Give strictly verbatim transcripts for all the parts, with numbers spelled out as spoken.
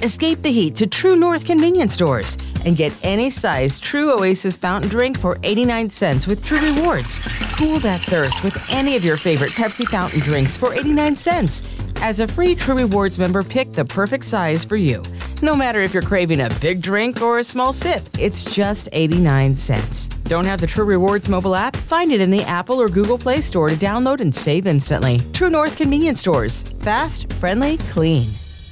Escape the heat to True North convenience stores and get any size True Oasis fountain drink for eighty-nine cents with True Rewards. Cool that thirst with any of your favorite Pepsi fountain drinks for eighty-nine cents. As a free True Rewards member, pick the perfect size for you. No matter if you're craving a big drink or a small sip, it's just eighty-nine cents. Don't have the True Rewards mobile app? Find it in the Apple or Google Play Store to download and save instantly. True North convenience stores. Fast, friendly, clean.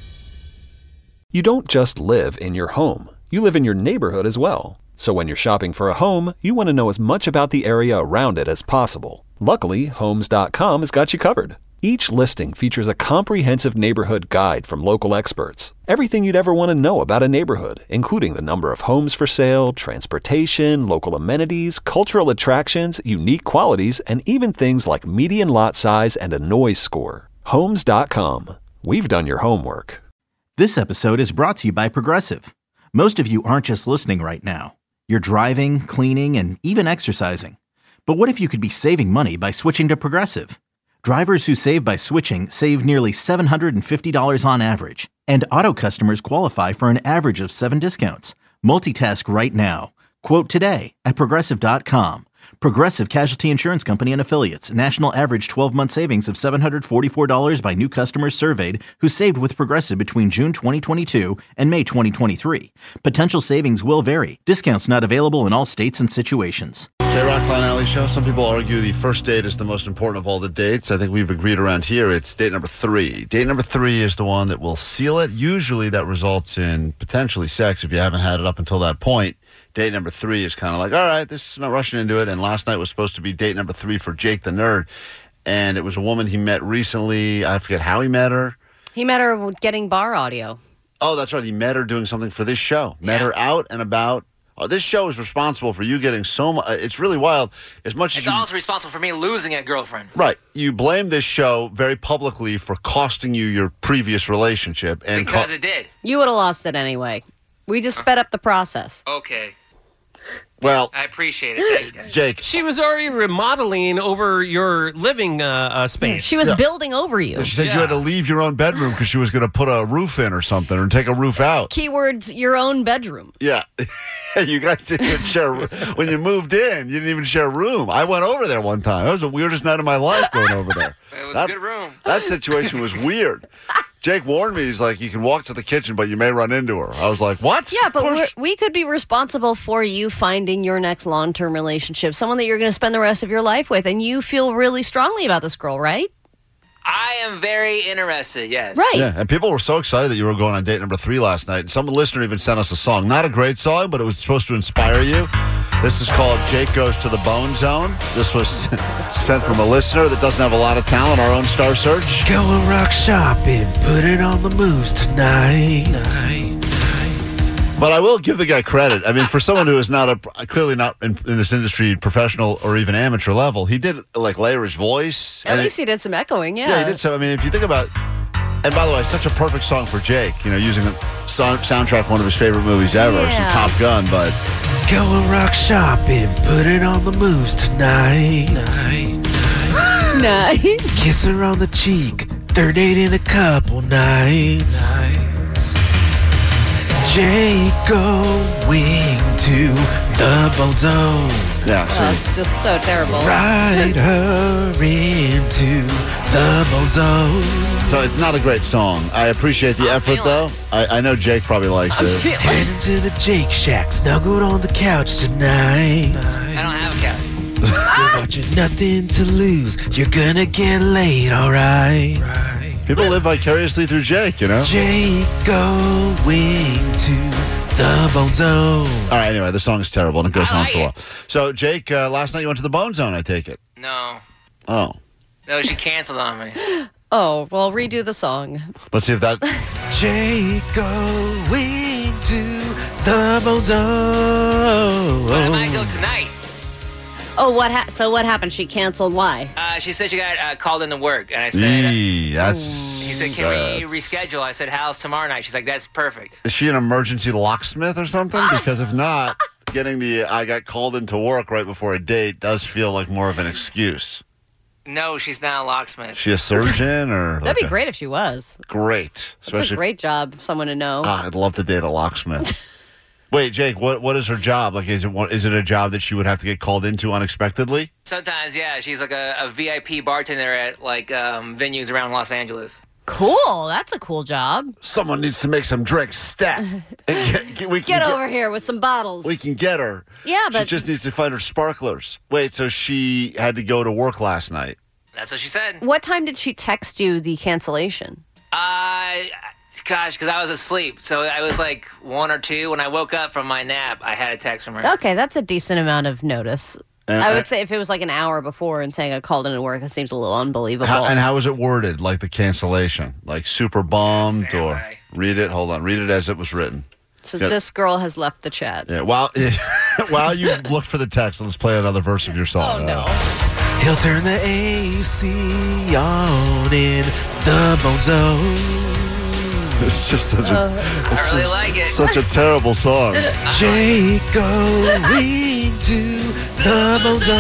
You don't just live in your home. You live in your neighborhood as well. So when you're shopping for a home, you want to know as much about the area around it as possible. Luckily, Homes dot com has got you covered. Each listing features a comprehensive neighborhood guide from local experts. Everything you'd ever want to know about a neighborhood, including the number of homes for sale, transportation, local amenities, cultural attractions, unique qualities, and even things like median lot size and a noise score. Homes dot com. We've done your homework. This episode is brought to you by Progressive. Most of you aren't just listening right now. You're driving, cleaning, and even exercising. But what if you could be saving money by switching to Progressive? Drivers who save by switching save nearly seven hundred fifty dollars on average. And auto customers qualify for an average of seven discounts. Multitask right now. Quote today at Progressive dot com. Progressive Casualty Insurance Company and Affiliates. National average twelve-month savings of seven hundred forty-four dollars by new customers surveyed who saved with Progressive between June twenty twenty-two and May twenty twenty-three. Potential savings will vary. Discounts not available in all states and situations. J-Rock Line Alley Show. Some people argue the first date is the most important of all the dates. I think we've agreed around here it's date number three. Date number three is the one that will seal it. Usually that results in potentially sex if you haven't had it up until that point. Date number three is kind of like, all right, this is not rushing into it. And last night was supposed to be date number three for Jake the Nerd. And it was a woman he met recently. I forget how he met her. He met her getting bar audio. Oh, that's right. He met her doing something for this show. Met yeah. her out and about. Oh, this show is responsible for you getting so much. It's really wild. As much it's as you, also responsible for me losing a girlfriend. Right. You blame this show very publicly for costing you your previous relationship. And because co- it did. You would have lost it anyway. We just sped up the process. Okay. Well, I appreciate it. Thanks, guys. Jake. She was already remodeling over your living uh, uh, space. She was yeah. building over you. She said yeah. you had to leave your own bedroom because she was going to put a roof in or something or take a roof out. Keywords, your own bedroom. Yeah. You guys didn't even share. When you moved in, you didn't even share a room. I went over there one time. That was the weirdest night of my life going over there. It was that, a good room. That situation was weird. Jake warned me. He's like, you can walk to the kitchen, but you may run into her. I was like, what? Yeah, of but we're, course. we could be responsible for you finding your next long-term relationship, someone that you're going to spend the rest of your life with, and you feel really strongly about this girl, right? I am very interested, yes. Right. Yeah, and people were so excited that you were going on date number three last night. And some listener even sent us a song. Not a great song, but it was supposed to inspire you. This is called Jake Goes to the Bone Zone. This was sent from a listener that doesn't have a lot of talent, our own Star Search. Go and rock shopping, put it on the moves tonight. Night. But I will give the guy credit. I mean, for someone who is not a clearly not in, in this industry, professional or even amateur level, he did like layer his voice. At least it, he did some echoing, yeah. Yeah, he did some. I mean, if you think about, and by the way, such a perfect song for Jake. You know, using the sound, soundtrack for one of his favorite movies ever, yeah. some Top Gun. But go and rock shopping, put it on the moves tonight. Night. Nice. Kiss her on the cheek, third date in a couple nights. nights. Jake going to the Bone Zone. Yeah, so oh, that's just so terrible. Ride her into the Bone Zone. So it's not a great song. I appreciate the I'm effort, though. I, I know Jake probably likes I'm it. Head into the Jake Shack, snuggled on the couch tonight. I don't have a couch. You're watching Nothing to Lose. You're gonna get laid, all right. right. People live vicariously through Jake, you know? Jake going to the Bone Zone. All right, anyway, the song is terrible, and it goes I on like for a while. it. So, Jake, uh, last night you went to the Bone Zone, I take it. No. Oh. No, she canceled on me. Oh, well, redo the song. Let's see if that... Jake going to the Bone Zone. But I might go tonight. Oh, what? Ha- so what happened? She canceled. Why? Uh, she said she got uh, called into work, and I said... Eee, that's... She said, can we reschedule? I said, how's tomorrow night? She's like, that's perfect. Is she an emergency locksmith or something? Because if not, getting the I got called into work right before a date does feel like more of an excuse. No, she's not a locksmith. She a surgeon or? That'd like be a- great if she was. Great. That's a great job, someone to know. Ah, I'd love to date a locksmith. Wait, Jake, what what is her job? Like, is it what, is it a job that she would have to get called into unexpectedly? Sometimes, yeah, she's like a, a V I P bartender at like um, venues around Los Angeles. Cool. That's a cool job. Someone needs to make some drinks stat. Get, get, we can Get over here with some bottles. We can get her. Yeah, but she just needs to find her sparklers. Wait, so she had to go to work last night? That's what she said. What time did she text you the cancellation? Uh, gosh, because I was asleep. So I was like one or two. When I woke up from my nap, I had a text from her. Okay, that's a decent amount of notice. And, I would say if it was like an hour before and saying I called in to work, that seems a little unbelievable. How, and how was it worded? Like the cancellation? Like super bummed Stand or by. read it? Hold on. Read it as it was written. So Yeah. this girl has left the chat. Yeah. While, while you look for the text, let's play another verse of your song. Oh, no. Uh, He'll turn the A C on in the bone zone. it's just such a, I really like it. such a terrible song. Jake going to the bone zone.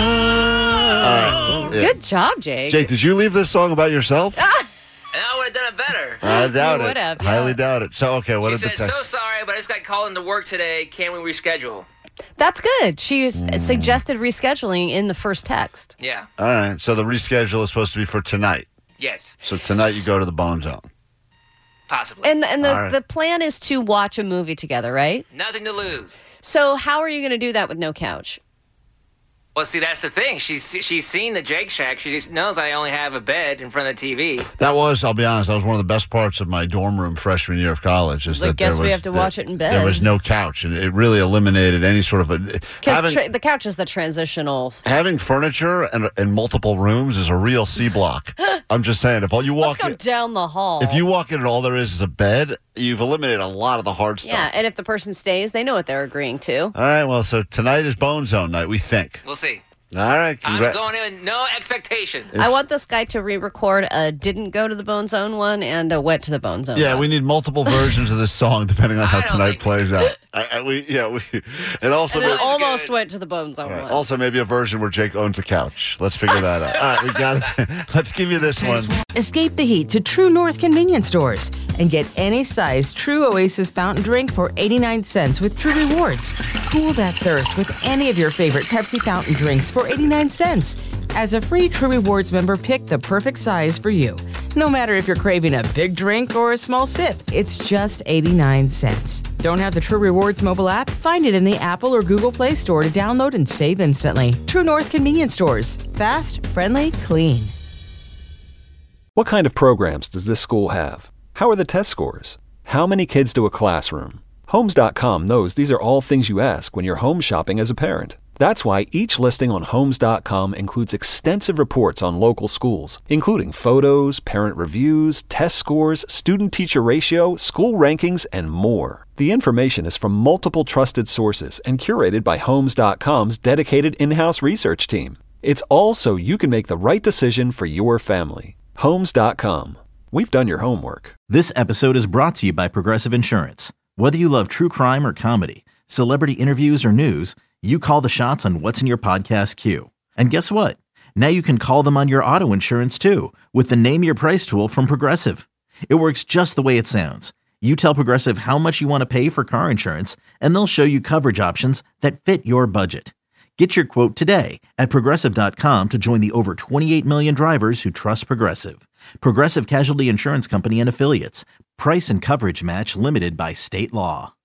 Uh, yeah. Good job, Jake. Jake, did you leave this song about yourself? And I would have done it better. I doubt You it. would have, yeah. Highly doubt it. So, okay, what She did the said, text? so sorry, but I just got called into work today. Can we reschedule? That's good. She s- Mm. suggested rescheduling in the first text. Yeah. All right. So the reschedule is supposed to be for tonight. Yes. So tonight you go to the Bone Zone. Possibly. And and the, All right. the plan is to watch a movie together, right? Nothing to lose. So how are you going to do that with no couch? Well, see, that's the thing. She's she's seen the Jake Shack. She just knows I only have a bed in front of the T V. That was, I'll be honest, that was one of the best parts of my dorm room freshman year of college. Is Like, that guess there we was, have to watch it in bed. There was no couch, and it really eliminated any sort of a. Because Having, tra- the couch is the transitional. having furniture and, and multiple rooms is a real C block. I'm just saying, if all you walk Let's go in, down the hall. if you walk in and all there is is a bed, you've eliminated a lot of the hard stuff. Yeah, and if the person stays, they know what they're agreeing to. All right, well, so tonight is Bone Zone night, we think. We'll see. All right, I'm congra- going in with no expectations. I want this guy to re-record a didn't go to the Bone Zone one and a went to the Bone Zone Yeah, one. we need multiple versions of this song depending on how I don't tonight think- plays out. I, I, we, yeah, we, and also, And it maybe, almost good. went to the Bone Zone all right, one. also maybe a version where Jake owns a couch. Let's figure that out. All right, we got it. Let's give you this one. Escape the heat to True North convenience stores and get any size True Oasis fountain drink for eighty-nine cents with True Rewards. Cool that thirst with any of your favorite Pepsi fountain drinks for eighty-nine cents. As a free True Rewards member, pick the perfect size for you. No matter if you're craving a big drink or a small sip, it's just eighty-nine cents. Don't have the True Rewards mobile app? Find it in the Apple or Google Play Store to download and save instantly. True North convenience stores. Fast, friendly, clean. What kind of programs does this school have? How are the test scores? How many kids do a classroom? Homes dot com knows these are all things you ask when you're home shopping as a parent. That's why each listing on Homes dot com includes extensive reports on local schools, including photos, parent reviews, test scores, student-teacher ratio, school rankings, and more. The information is from multiple trusted sources and curated by Homes dot com's dedicated in-house research team. It's all so you can make the right decision for your family. Homes dot com. We've done your homework. This episode is brought to you by Progressive Insurance. Whether you love true crime or comedy, celebrity interviews or news, you call the shots on what's in your podcast queue. And guess what? Now you can call them on your auto insurance too with the Name Your Price tool from Progressive. It works just the way it sounds. You tell Progressive how much you want to pay for car insurance, and they'll show you coverage options that fit your budget. Get your quote today at Progressive dot com to join the over twenty-eight million drivers who trust Progressive. Progressive Casualty Insurance Company and Affiliates. Price and coverage match limited by state law.